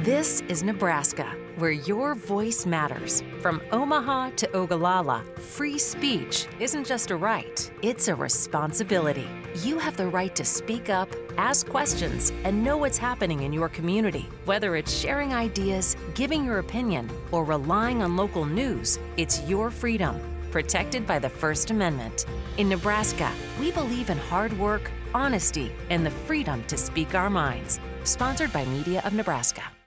This is Nebraska, where your voice matters. From Omaha to Ogallala, free speech isn't just a right, it's a responsibility. You have the right to speak up, ask questions, and know what's happening in your community. Whether it's sharing ideas, giving your opinion, or relying on local news, it's your freedom, protected by the First Amendment. In Nebraska, we believe in hard work, honesty, and the freedom to speak our minds. Sponsored by Media of Nebraska.